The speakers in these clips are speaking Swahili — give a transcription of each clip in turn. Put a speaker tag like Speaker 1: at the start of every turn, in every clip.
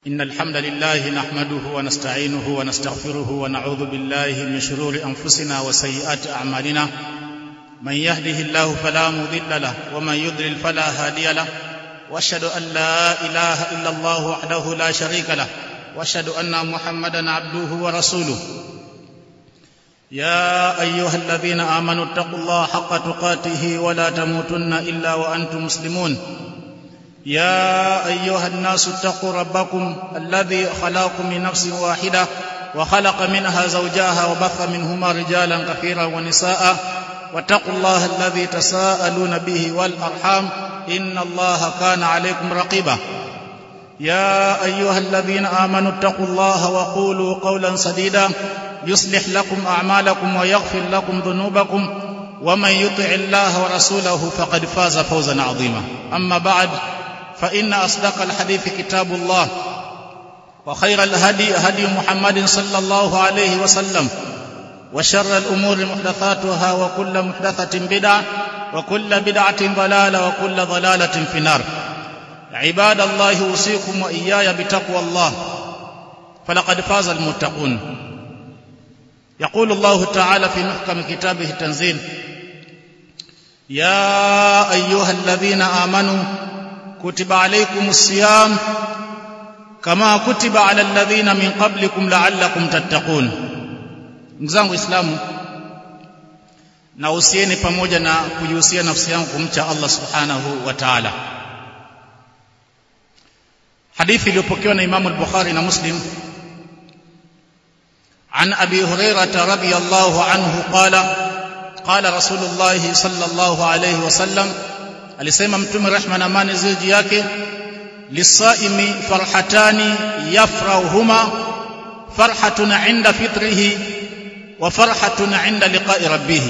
Speaker 1: إن الحمد لله نحمده ونستعينه ونستغفره ونعوذ بالله من شرور أنفسنا وسيئات أعمالنا من يهده الله فلا مضل له ومن يضلل فلا هادي له وأشهد أن لا إله إلا الله وحده لا شريك له وأشهد أن محمدا عبده ورسوله يا أيها الذين آمنوا اتقوا الله حق تقاته ولا تموتن إلا وأنتم مسلمون يا أيها الناس اتقوا ربكم الذي خلقكم من نفس واحدة وخلق منها زوجها وبث منهما رجالا كثيرا ونساء واتقوا الله الذي تساءلون به والأرحام إن الله كان عليكم رقيبا يا أيها الذين آمنوا اتقوا الله وقولوا قولا سديدا يصلح لكم أعمالكم ويغفر لكم ذنوبكم ومن يطع الله ورسوله فقد فاز فوزا عظيما أما بعد فإن أصدق الحديث كتاب الله وخير الهدي هدي محمد صلى الله عليه وسلم وشر الأمور محدثاتها وكل محدثة بدعة وكل بدعة ضلالة وكل ضلالة في النار عباد الله أوصيكم وإياي بتقوى الله فلقد فاز المتقون يقول الله تعالى في محكم كتابه التنزيل يا أيها الذين آمنوا كتب عليكم الصيام كما كتب على الذين من قبلكم لعلكم تتقون. Mzangu Islamu, na usieni pamoja na kujihusia nafsi yangu kumcha Allah subhanahu wa ta'ala. Hadithi iliyopokewa na Imam al-Bukhari na Muslim عن أبي هريرة رضي الله عنه قال رسول الله صلى الله عليه وسلم alisema mtume rehma na amani ziwe juu yake lisaimi farhatani yafrahuhuma farhatun 'inda fitrihi wa farhatun 'inda liqa'i rabbih.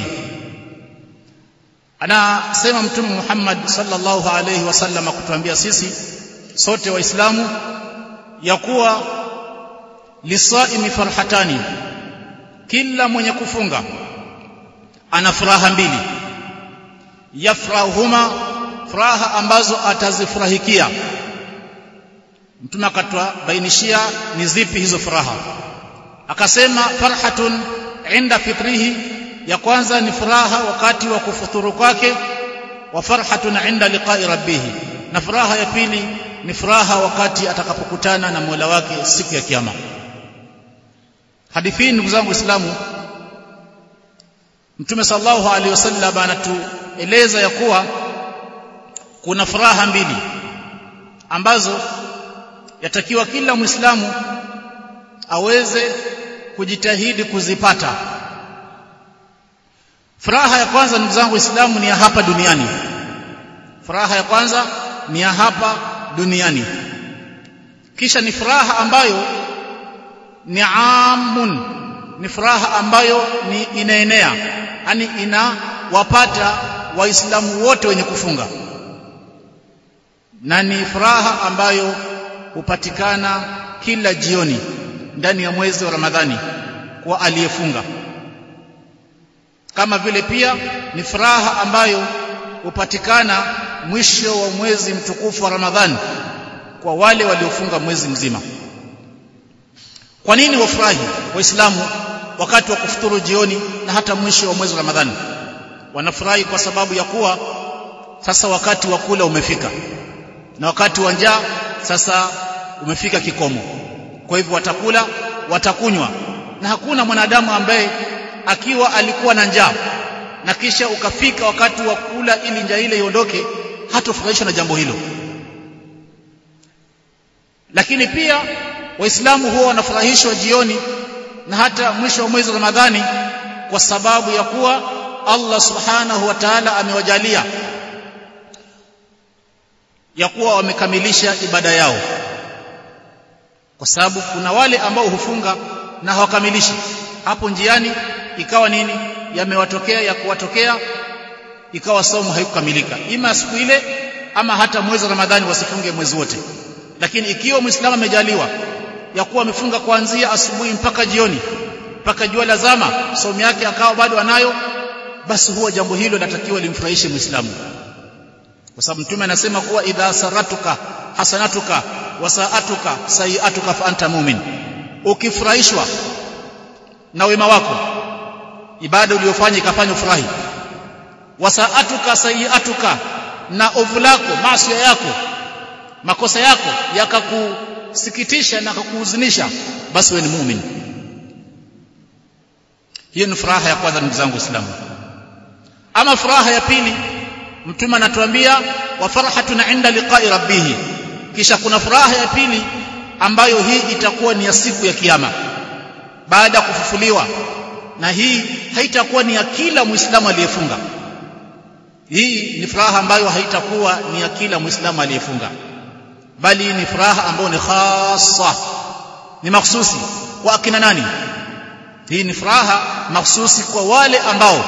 Speaker 1: Anasema mtume Muhammad sallallahu alayhi wasallam kutuambia sisi sote waislamu ya kuwa lisaimi farhatani, kila mwenye kufunga ana furaha mbili, yafrahuhuma, furaha ambazo atazifurahikia. Mtume akatubainishia ni zipi hizo furaha, akasema farhatun 'inda fitrihi, ya kwanza ni furaha wakati wa kufuturu kwake, wa farhatun 'inda liqa'i rabbih, na furaha ya pili ni furaha wakati atakapokutana na Mola wake siku ya kiyama. Hadithi hii ndugu zangu Waislamu, Mtume sallallahu alaihi wasallam anatueleza ya kuwa kuna furaha mbili ambazo yatakiwa kila Muislamu aweze kujitahidi kuzipata. Furaha ya kwanza ndugu zangu Waislamu ni ya hapa duniani. Furaha ya kwanza ni ya hapa duniani. Kisha ni furaha ambayo ni amun, ni furaha ambayo ni inaenea, yani inawapata waislamu wote wenye kufunga, na ni furaha ambayo hupatikana kila jioni ndani ya mwezi wa Ramadhani kwa aliyefunga. Kama vile pia ni furaha ambayo hupatikana mwisho wa mwezi mtukufu wa Ramadhani kwa wale waliofunga mwezi mzima. Kwa nini wafurahi waislamu wakati wa kufuturu jioni na hata mwisho wa mwezi wa Ramadhani? Wanafurahi kwa sababu ya kuwa sasa wakati wa kula umefika, na wakati wa njaa sasa umefika kikomo. Kwa hivyo watakula, watakunywa, na hakuna mwanadamu ambaye akiwa alikuwa na njaa na kisha ukafika wakati wa kula ili njaa ile iondoke hatofurahishwa na jambo hilo. Lakini pia waislamu huwa wanafurahishwa jioni na hata mwisho wa mwezi wa Ramadhani kwa sababu ya kuwa Allah subhanahu wa ta'ala amewajalia ya kuwa wamekamilisha ibada yao. Kwa sababu kuna wale ambao hufunga na hawakamilishi, hapo njiani ikawa nini yamewatokea ya kuwatokea, ikawa saumu haikukamilika, ima siku ile ama hata mwezi wa Ramadhani wasifunge mwezi wote. Lakini ikiwa Muislamu amejaliwa ya kuwa amefunga kuanzia asubuhi mpaka jioni, mpaka jua lazama, saumu yake akawa bado anayo, basi huwa jambo hilo linatakiwa limfurahishe Muislamu. Kwa sababu Mtume anasema kuwa idha saratuka hasanatuka wasaatuka sayiatuka fa anta mu'min. Ukifurahishwa na wema wako, ibada uliyofanya ikafanya ufurahi, wasaatuka sayiatuka, na ovu lako, maasi yako, makosa yako yakakusikitisha na kukuhuzunisha, basi wewe ni muumini. Hiyo ni furaha ya kwanza, ndugu zangu Waislamu. Ama furaha ya pili, Mtume anatuambia wa farhatun 'inda liqa'i rabbih. Kisha kuna furaha ya pili ambayo hii itakuwa ni ya siku ya kiyama baada ya kufufuliwa, na hii haitakuwa ni ya kila Muislamu aliyefunga. Hii ni furaha ambayo haitakuwa ni ya kila Muislamu aliyefunga, bali ni furaha ambayo ni khassa, ni mahsusi kwa akina nani? Hii ni furaha mahsusi kwa wale ambao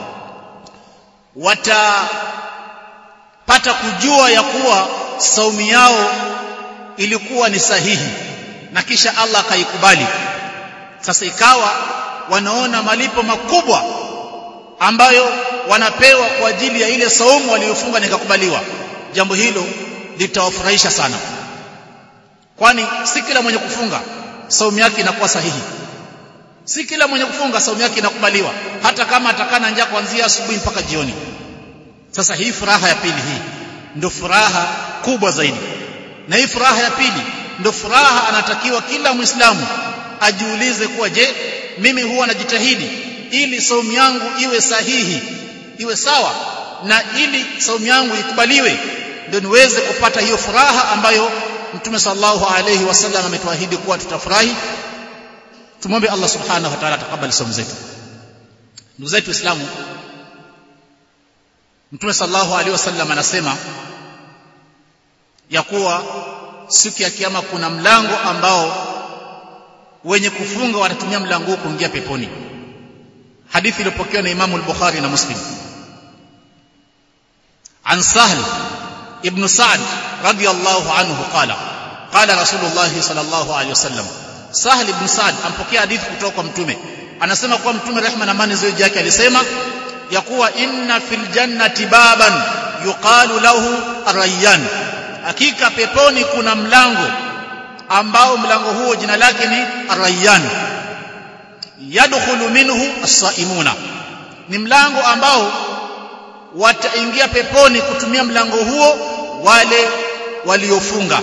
Speaker 1: watapata kujua ya kuwa saumu yao ilikuwa ni sahihi na kisha Allah akaikubali. Sasa ikawa wanaona malipo makubwa ambayo wanapewa kwa ajili ya ile saumu waliofunga na ikakubaliwa. Jambo hilo litawafurahisha sana, kwani si kila mwenye kufunga saumu yake inakuwa sahihi, si kila mwenye kufunga saumu yake inakubaliwa, hata kama atakana njaa kuanzia asubuhi mpaka jioni. Sasa hii furaha ya pili, hii ndio furaha kubwa zaidi, na hii furaha ya pili ndio furaha anatakiwa kila Muislamu ajiulize kuwa, je, mimi huwa najitahidi ili saumu yangu iwe sahihi, iwe sawa, na ili saumu yangu ikubaliwe, ndio niweze kupata hiyo furaha ambayo Mtume sallallahu alayhi wasallam ametuahidi kuwa tutafurahi. Tumwombe Allah subhanahu wa ta'ala atakubali saumu zetu. Ndugu zetu Waislamu, Mtume sallallahu alayhi wasallam anasema ya kuwa siku ya kiyama kuna mlango ambao wenye kufunga watatumia mlango huo kuingia peponi. Hadithi iliyopokewa na Imam al-Bukhari na Muslim. An Sahl ibn Sa'd radiyallahu anhu qala qala Rasulullah sallallahu alayhi wasallam. Sahl ibn Sa'd ampokea hadithi kutoka kwa Mtume, anasema kwa Mtume rehma na amani ziwe juu yake alisema ya kuwa inna fil jannati baban yuqalu lahu ar-rayyan, hakika peponi kuna mlango ambao mlango huo jina lake ni ar-rayyan, yadkhulu minhu as-saimuna, ni mlango ambao wataingia peponi kutumia mlango huo wale waliofunga.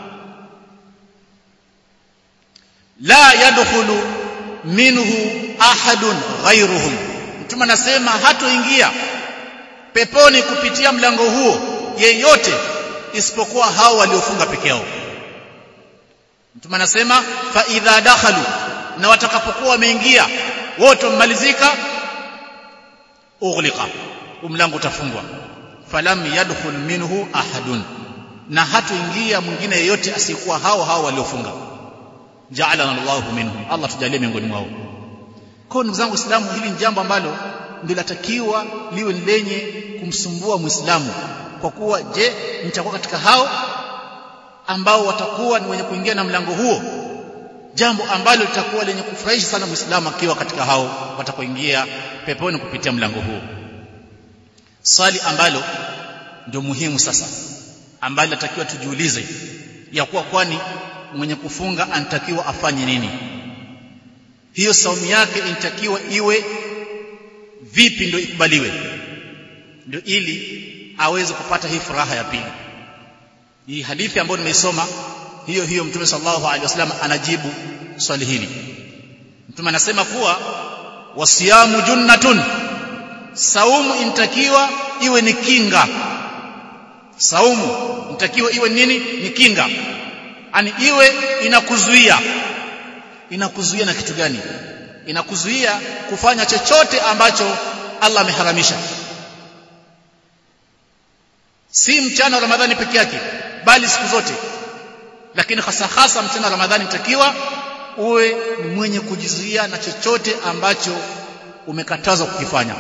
Speaker 1: La yadkhulu minhu ahadun ghayruhum, Mtume anasema hatoingia peponi kupitia mlango huo yeyote isipokuwa hao waliofunga peke yao. Mtume anasema fa idha dakhalu, na watakapokuwa wameingia wote wamalizika, ughliqa, mlango utafungwa, falam yadkhul minhu ahadun, na hatoingia mwingine yeyote asiyekuwa hao waliofunga. Ja'alana Allahu minhum, Allah tujalie miongoni mwao. Kwa ndugu zangu Waislamu, hili ni jambo ambalo ndio latakiwa liwe lenye kumsumbua Muislamu, kwa kuwa je, nitakuwa katika hao ambao watakuwa ni wenye kuingia na mlango huo? Jambo ambalo litakuwa lenye kufurahisha sana Muislamu akiwa katika hao watakoingia peponi kupitia mlango huo. Swali ambalo ndio muhimu sasa, ambalo natakiwa tujiulize ya kuwa kwani mwenye kufunga anatakiwa afanye nini? Hiyo saumu yake inatakiwa iwe vipi ndio ikubaliwe, ndio ili aweze kupata hii furaha ya pili? Hii hadithi ambayo nimeisoma hiyo Mtume sallallahu alaihi wasallam anajibu swali hili. Mtume anasema kuwa wasiyamu junnatun, saumu inatakiwa iwe ni kinga. Saumu inatakiwa iwe nini? Ni kinga, yani iwe inakuzuia. Inakuzuia na kitu gani? Inakuzuia kufanya chochote ambacho Allah ameharamisha. Si mchana wa Ramadhani peke yake, bali siku zote, lakini hasa mchana wa Ramadhani inatakiwa uwe ni mwenye kujizuia na chochote ambacho umekatazwa kukifanya.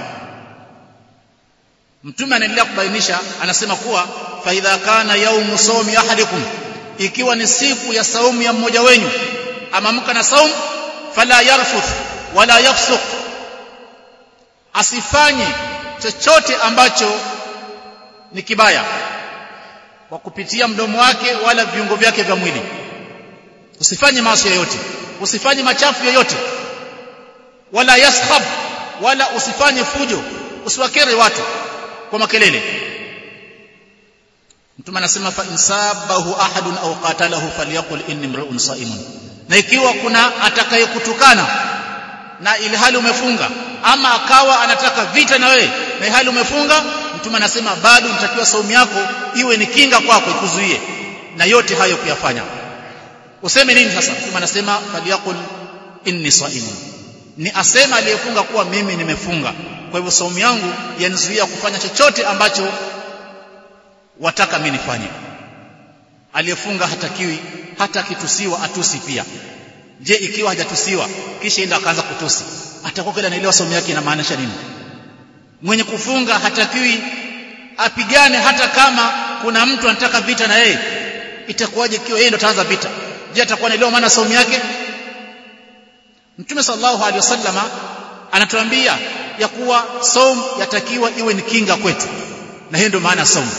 Speaker 1: Mtume anaendelea kubainisha, anasema kuwa fa idha kana yaumu sawmi ahadikum, ikiwa ni siku ya saumu ya mmoja wenu, amamka na saumu, fala yarfuth wala yafsuq, asifanye chochote ambacho ni kibaya, kwa kupitia mdomo wake wala viungo vyake vya mwili. Usifanye maasi yoyote, usifanye machafu yoyote, wala yaskhab, wala usifanye fujo, usiwakere watu kwa makelele. Mtume anasema fa insabahu ahadun aw qatalahu falyaqul inni mru'un sa'imun. Na ikiwa kuna atakayekutukana na ili hali umefunga, ama akawa anataka vita na wewe na ili hali umefunga, Mtume anasema bado unatakiwa saumu yako iwe ni kinga kwako, ikuzuie na yote hayo kuyafanya. Useme nini sasa? Mtume anasema falyaqul inni sa'imun, ni asema aliyefunga kuwa mimi nimefunga, kwa hivyo saumu yangu yanizuia kufanya chochote ambacho wataka mimi nifanye. Aliyefunga hatakiwi hata kitusiwa atusi pia. Je, ikiwa hajatusiwa kisha enda akaanza kutusi, atakuwa kile anaelewa saumu yake inamaanisha nini? Mwenye kufunga hatakiwi apigane hata kama kuna mtu anataka vita na yeye. Itakuwaje ikiwa yeye ndo ataanza vita? Je, atakuwa anaelewa maana saumu yake? Mtume sallallahu alaihi wasallama anatuambia ya kuwa saumu yatakiwa iwe ni kinga kwetu, na hiyo ndio maana saumu.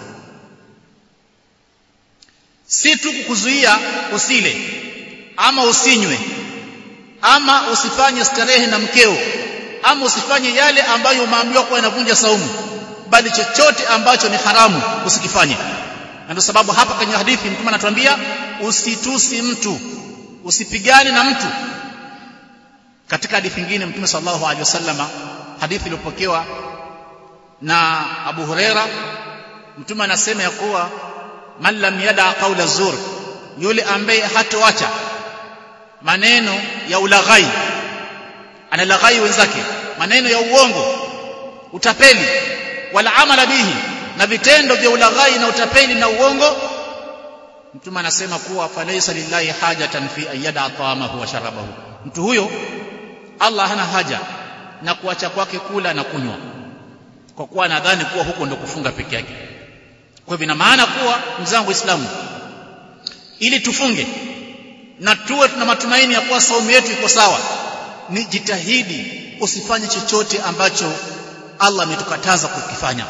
Speaker 1: Si tu kukuzuia usile ama usinywe ama usifanye starehe na mkeo ama usifanye yale ambayo umeambiwa kuwa yanavunja saumu, bali chochote ambacho ni haramu usikifanye. Na ndio sababu hapa kwenye hadithi Mtume anatuambia usitusi mtu, usipigane na mtu. Katika hadithi nyingine Mtume sallallahu alaihi wasallama, hadithi iliyopokewa na Abu Huraira, Mtume anasema ya kuwa man lam yada qawla zur, yule ambaye hatoacha maneno ya ulaghai, analaghai wenzake, maneno ya uongo, utapeli, wala amala bihi, na vitendo vya ulaghai na utapeli na uongo, Mtume anasema kuwa falaysa lillahi hajatan fi ayyada ta'amahu wa sharabahu, mtu huyo Allah hana haja na kuacha kwake kula na kunywa, kwa kuwa nadhani kuwa huko ndo kufunga peke yake. Kwa hivyo ina maana kuwa mzangu Uislamu, ili tufunge na tuwe tuna matumaini ya kuwa saumu yetu iko sawa, ni jitahidi usifanye chochote ambacho Allah ametukataza kukifanya.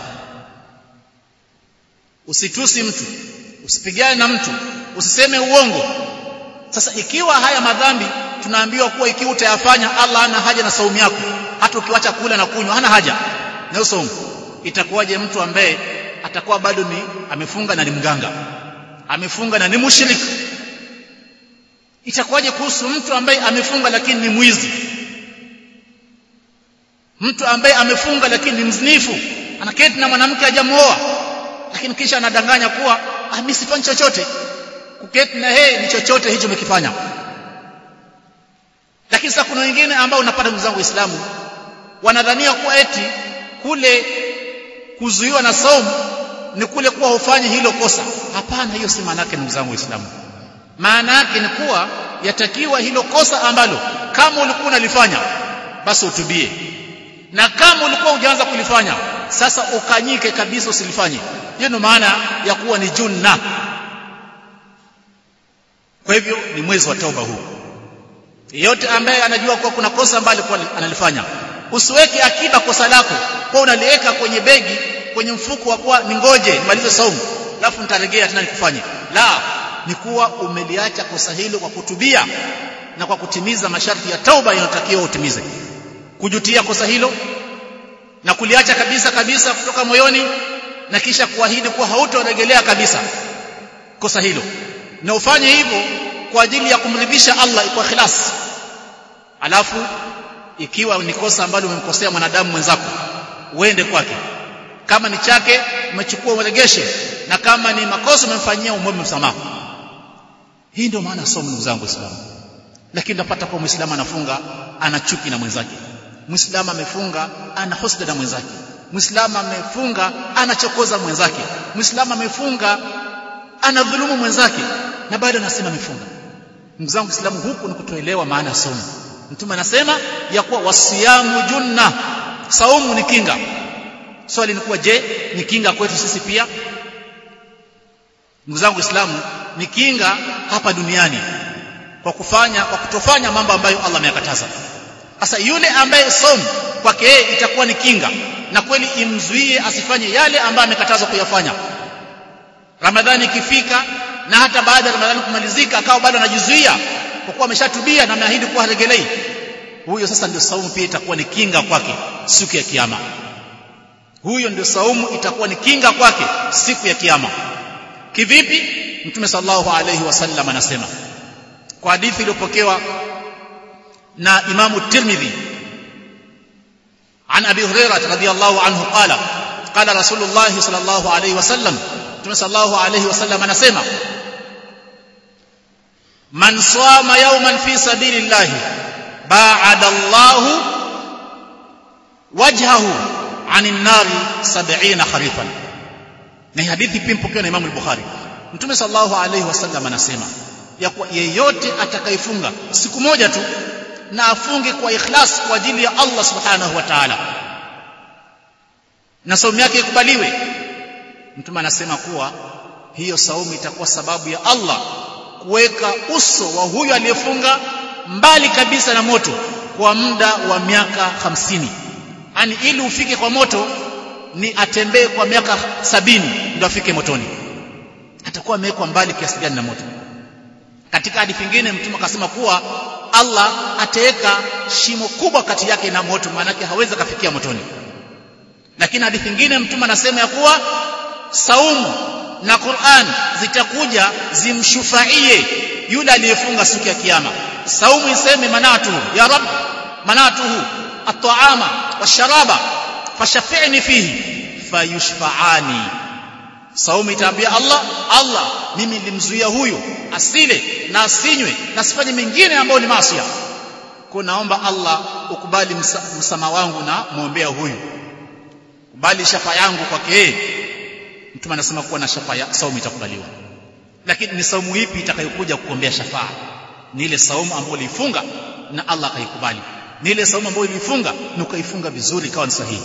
Speaker 1: Usitusi mtu, usipigane na mtu, usiseme uongo. Sasa ikiwa haya madhambi tunaambiwa kuwa ikiwa utayafanya Allah hana haja na saumu yako, hata ukiacha kula na kunywa hana haja na saumu, itakuwaje mtu ambaye atakuwa bado ni amefunga na ni mganga, amefunga na ni mushriki? Itakuwaje kuhusu mtu ambaye amefunga lakini ni mwizi, mtu ambaye amefunga lakini ni mzinifu, anaketi na mwanamke hajamuoa lakini kisha anadanganya kuwa mimi sifanyi chochote? Kuketi na yeye ni chochote hicho umekifanya. Lakini sasa kuna wengine ambao unapata ndugu zangu Waislamu wanadhania kuwa eti kule kuzuiwa na saumu ni kule kuwa ufanye hilo kosa. Hapana, hiyo si maana yake ndugu zangu Waislamu. Maana yake ni kuwa yatakiwa hilo kosa ambalo kama ulikuwa unalifanya basi utubie, na kama ulikuwa hujaanza kulifanya sasa ukanyike kabisa usilifanye. Hiyo ndio maana ya kuwa ni junna. Kwa hivyo ni mwezi wa tauba huu. Yeyote ambaye anajua kuwa kuna kosa ambalo alikuwa analifanya, usiweke akiba kosa lako kwa unaliweka kwenye begi, kwenye mfuko wa kuwa ningoje nimalize saumu alafu nitarejea tena nikufanye. La, ni kuwa umeliacha kosa hilo kwa kutubia na kwa kutimiza masharti ya tauba yanayotakiwa utimize. Kujutia kosa hilo na kuliacha kabisa kutoka moyoni, na kisha kuahidi kuwa hautorejelea kabisa kosa hilo, na ufanye hivyo kwa ajili ya kumridhisha Allah kwa ikhlas. Alafu ikiwa ni kosa ambalo umemkosea mwanadamu mwenzako, uende kwake, kama ni chake umechukua uregeshe, na kama ni makosa umemfanyia umwombe msamaha. Hii ndio maana somo ndugu zangu Waislamu. Lakini napata kwa Muislamu anafunga ana chuki na mwenzake, Muislamu amefunga ana husda na mwenzake, Muislamu amefunga anachokoza mwenzake, Muislamu amefunga anadhulumu mwenzake, na bado anasema amefunga. Ndugu zangu Waislamu, huku ni kutoelewa maana ya saumu. Mtume anasema ya kuwa wasiyamu junna, saumu ni kinga. Swali ni kuwa je, ni kinga kwetu sisi pia? Ndugu zangu Waislamu, ni kinga hapa duniani kwa kutofanya mambo ambayo Allah ameyakataza. Sasa yule ambaye saumu kwake yeye itakuwa ni kinga na kweli imzuie asifanye yale ambayo amekatazwa kuyafanya, Ramadhani ikifika na hata baada ya Ramadhani kumalizika akawa bado anajizuia kwa kuwa ameshatubia na ameahidi kuwa haregelei, huyo sasa ndio saumu pia itakuwa ni kinga kwake siku ya kiyama. Huyo ndio saumu itakuwa ni kinga kwake siku ya kiyama. Kivipi? Mtume sallallahu alayhi wasallam anasema kwa hadithi iliyopokewa na Imamu Tirmidhi عن أبي هريرة رضي الله عنه قال رسول الله صلى الله عليه وسلم Mtume sallallahu alayhi wasallam anasema man swama yawman fi sabilillah ba'ada Allahu wajhahu 'anil nari 70 kharifan. Ni hadithi pia mpokewa na Imam al-Bukhari. Mtume sallallahu alayhi wasallam anasema ya kwa yeyote atakayefunga siku moja tu na afunge kwa ikhlas kwa ajili ya Allah subhanahu wa ta'ala na saumu yake ikubaliwe, Mtume anasema kuwa hiyo saumu itakuwa sababu ya Allah kuweka uso wa huyo aliyefunga mbali kabisa na moto kwa muda wa miaka 50. Yaani ili ufike kwa moto ni atembee kwa miaka 70 ndio afike motoni. Atakuwa amewekwa mbali kiasi gani na moto. Katika hadithi nyingine Mtume akasema kuwa Allah ataweka shimo kubwa kati yake na moto, maana yake hawezi kufikia motoni. Lakini hadithi nyingine Mtume anasema ya kuwa saumu na Qur'an zitakuja zimshufaie yule aliyefunga siku ya kiyama. Saumu iseme manatuhu ya Rabb, manatuhu at-ta'ama wash-sharaba fashafi'ni fihi fayushfa'ani. Saumu itaambia Allah, Allah mimi nilimzuia huyu asile na asinywe na sifanye mengine ambayo ni maasi. Kwa naomba Allah ukubali msamaha wangu na muombea huyu, kubali shafa yangu kwake yeye. Mtume anasema kuwa na shafa ya saumu itakubaliwa. Lakini ni saumu ipi itakayokuja kukuombea shafa? Ni ile saumu ambayo ulifunga na Allah akaikubali. Ni ile saumu ambayo ulifunga na ukaifunga vizuri ikawa ni sahihi.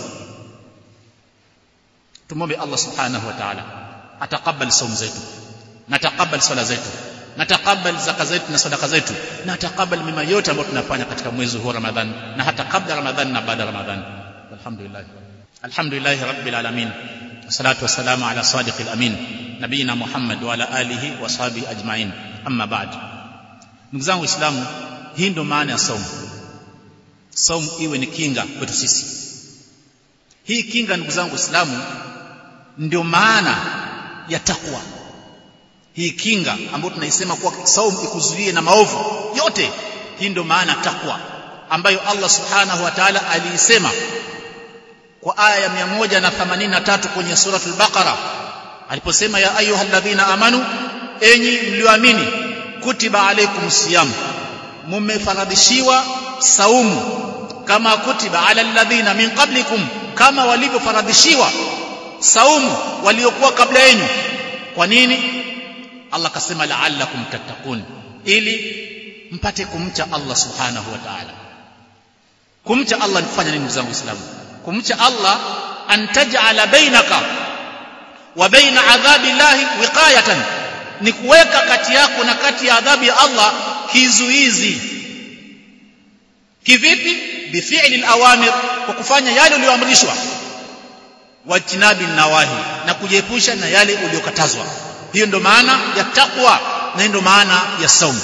Speaker 1: Tumombe Allah subhanahu wa ta'ala atakabali saumu zetu, na atakabali swala zetu, na atakabali zaka zetu na sadaka zetu, na atakabali mema yote ambayo tunafanya katika mwezi huu Ramadhani na hata kabla Ramadhani na baada ya Ramadhani. Alhamdulillah rabbil alamin, wassalatu wassalamu ala sadiqil amin nabiyina Muhammad wa ala alihi wa sahbihi ajma'in, amma ba'd. Ndugu zangu Waislamu, hii ndio maana ya saumu. Saumu iwe ni kinga kwetu sisi. Hii kinga ndugu zangu Waislamu ndio maana ya takwa. Hii kinga ambayo tunaisema kwa saumu ikuzuie na maovu yote, hii ndio maana takwa ambayo Allah subhanahu wa ta'ala aliisema kwa aya ya 183 kwenye suratul Baqara aliposema ya ayyuhalladhina amanu, enyi mlioamini, kutiba alaykumus siyam, mumefaradhishiwa saumu kama kutiba ala alladhina min qablikum, kama walivyofaradhishiwa saumu waliokuwa kabla yenu. Kwa nini? Allah kasema la'allakum tattaqun, ili mpate kumcha Allah subhanahu wa ta'ala. Kumcha Allah ni kufanya nini ndugu zangu Waislamu? Kumcha Allah an taj'ala bainaka wa baina adhabi llahi wiqayatan, ni kuweka kati yako na kati ya adhabu ya Allah kizuizi. Kivipi? Bifi'li al-awamir, kwa kufanya yale uliyoamrishwa, wajtinabi nawahi, na kujiepusha na yale uliyokatazwa. Hiyo ndio maana ya takwa na ndio maana ya saumu.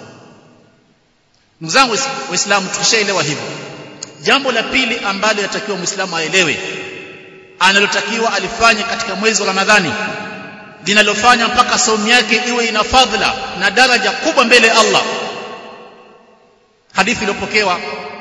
Speaker 1: Ndugu zangu Waislamu, tukishaelewa hivyo, jambo la pili ambalo yatakiwa Muislamu aelewe, analotakiwa alifanye katika mwezi wa Ramadhani, linalofanya mpaka saumu yake iwe ina fadhila na daraja kubwa mbele ya Allah. Hadithi iliyopokewa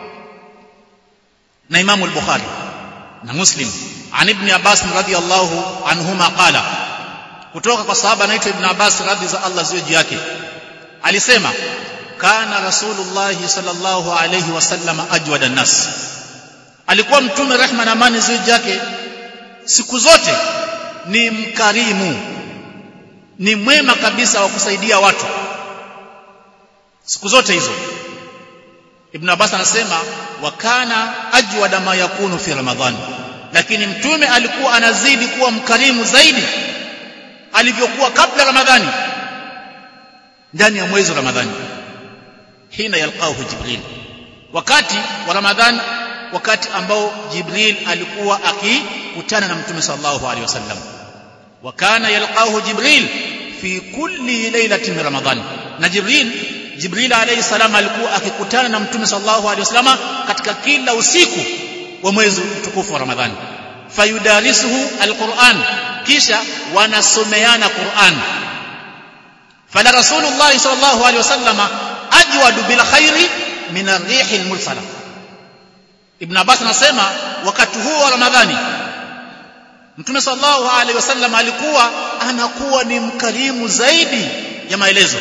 Speaker 1: na Imam al-Bukhari na Muslim an Ibn Abbas radhiyallahu anhuma qala, kutoka kwa sahaba anaitwa Ibn Abbas radhi za Allah ziwe juu yake, alisema kana Rasulullah sallallahu alayhi wasallam ajwada nas, alikuwa mtume rehma na amani ziwe juu yake siku zote ni mkarimu, ni mwema kabisa wa kusaidia watu siku zote hizo. Ibn Abbas anasema wa kana ajwada ma yakunu fi Ramadhan, lakini mtume alikuwa anazidi kuwa mkarimu zaidi alivyokuwa kabla Ramadhani, ndani ya mwezi wa Ramadhani. Hina yalqahu Jibril, wakati wa Ramadhani, wakati ambao Jibril alikuwa akikutana na mtume sallallahu alaihi wasallam. wa kana yalqahu Jibril fi kulli laylatin Ramadhan. Na Jibril alayhi salam alikuwa akikutana na Mtume sallallahu alayhi wasallam katika kila usiku wa mwezi mtukufu wa Ramadhani. Fayudarisuhu alquran, kisha wanasomeana Qur'an. Fala Rasulullah sallallahu alayhi wasallam ajwadu bil khairi min ar-rihil mursala. Ibn Abbas anasema wakati huo wa Ramadhani Mtume sallallahu alaihi wasallam alikuwa anakuwa ni mkarimu zaidi ya maelezo.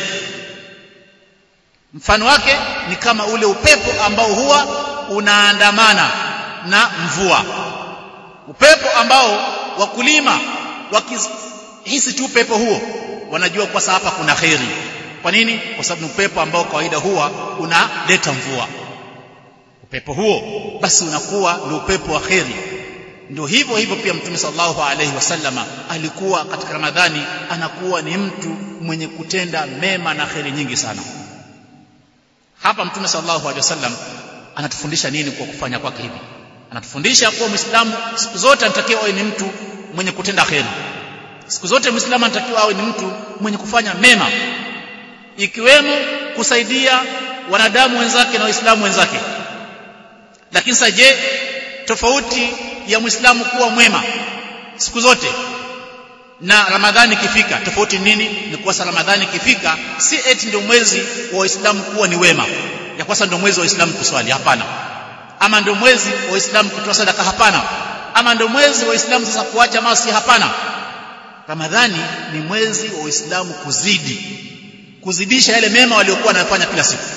Speaker 1: Mfano wake ni kama ule upepo ambao huwa unaandamana na mvua. Upepo ambao wakulima wakihisi tu upepo huo wanajua kwa hapa kuna khairi. Kwa nini? Kwa sababu ni upepo ambao kawaida huwa unaleta mvua. Upepo huo basi unakuwa ni upepo wa khairi. Ndio hivyo pia Mtume sallallahu alaihi wasallama alikuwa katika Ramadhani anakuwa ni mtu mwenye kutenda mema na khairi nyingi sana. Hapa Mtume sallallahu alaihi wasallam anatufundisha nini kwa kufanya kwake hivi? Anatufundisha kuwa Muislamu siku zote anatakiwa awe ni mtu mwenye kutenda khairi. Siku zote Muislamu anatakiwa awe ni mtu mwenye kufanya mema, ikiwemo kusaidia wanadamu wenzake na Waislamu wenzake. Lakini sasa je, tofauti ya Muislamu kuwa mwema siku zote na Ramadhani ikifika tofauti nini? Ni kwa sababu Ramadhani ikifika si eti ndio mwezi wa Uislamu kuwa ni wema, ya kwa sababu ndio mwezi wa Uislamu kuswali, hapana. Ama ndio mwezi wa Uislamu kutoa sadaka, hapana. Ama ndio mwezi wa Uislamu sasa kuacha maasi, hapana. Ramadhani ni mwezi wa Uislamu kuzidisha yale mema waliokuwa wanafanya kila siku.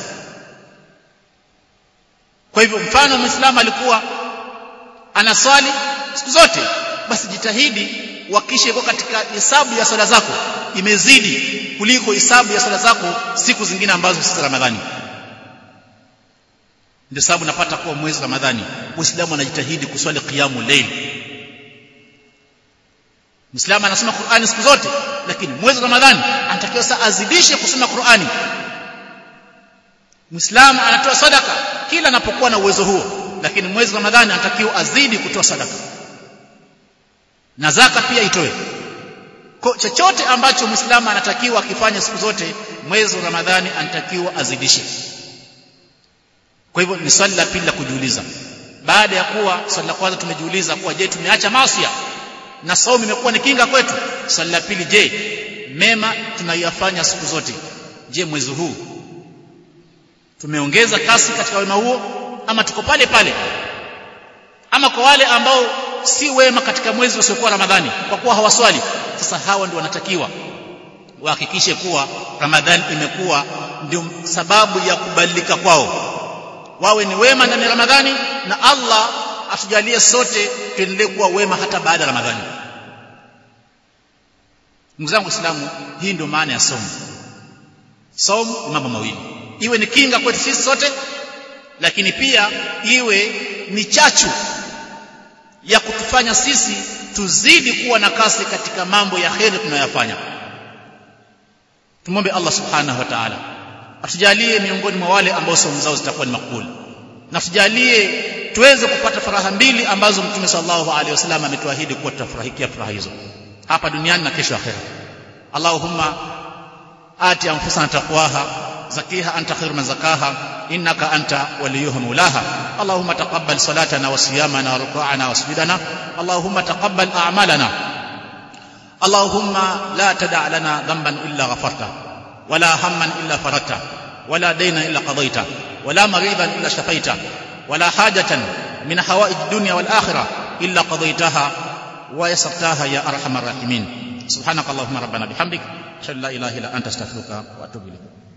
Speaker 1: Kwa hivyo mfano Muislamu alikuwa anaswali siku zote, basi jitahidi wakishe iko katika hesabu ya sala zako imezidi kuliko hesabu ya sala zako siku zingine ambazo si Ramadhani. Ndio sababu napata kuwa mwezi Ramadhani Muislamu anajitahidi kuswali qiyamul layl. Muislamu anasoma Qur'ani siku zote, lakini mwezi Ramadhani anatakiwa sasa azidishe kusoma Qur'ani. Muislamu anatoa sadaka kila anapokuwa na uwezo huo, lakini mwezi Ramadhani anatakiwa azidi kutoa sadaka. Na zaka pia itoe. Kwa chochote ambacho Muislamu anatakiwa akifanya siku zote, mwezi wa Ramadhani anatakiwa azidishe. Kwa hivyo ni swali la pili la kujiuliza. Baada ya kuwa swali la kwanza tumejiuliza kuwa je, tumeacha maasi na saumu imekuwa ni kinga kwetu, swali la pili, je, mema tunayofanya siku zote, je mwezi huu tumeongeza kasi katika wema huo ama tuko pale pale? Ama kwa wale ambao si wema katika mwezi usiokuwa Ramadhani kwa kuwa hawaswali, sasa hawa ndio wanatakiwa wahakikishe kuwa Ramadhani imekuwa ndio sababu ya kubadilika kwao, wawe ni wema ndani ya Ramadhani, na Allah atujalie sote tuendelee kuwa wema hata baada ya Ramadhani. Ndugu zangu Waislamu, hii ndio maana ya somo. Somo ni mambo mawili, iwe ni kinga kwetu sisi sote, lakini pia iwe ni chachu ya kutufanya sisi tuzidi kuwa na kasi katika mambo ya kheri tunayofanya. Tumombe Allah subhanahu wa ta'ala atujalie miongoni mwa wale ambao somo zao zitakuwa ni makbul, na tujalie tuweze kupata faraha mbili ambazo Mtume sallallahu alaihi wasallam ametuahidi kuwa tutafurahikia faraha hizo hapa duniani na kesho akhera. Allahumma ati anfusana taqwaha zakiha anta khairu man zakaha innaka anta waliyuha maulaha. Allahumma taqabbal salatana wa siyamana wa ruku'ana wa sujudana. Allahumma taqabbal a'malana. Allahumma la tada' lana dhanban illa ghafarta wala hamman illa farata wala dayna illa qadayta wala maridan illa shafaita wala hajatan min hawaij dunya wal akhirah illa qadaytaha wa yassartaha ya arhamar rahimin. Subhanakallahumma rabbana bihamdik ashhadu an la ilaha illa anta astaghfiruka wa atubu ilaik.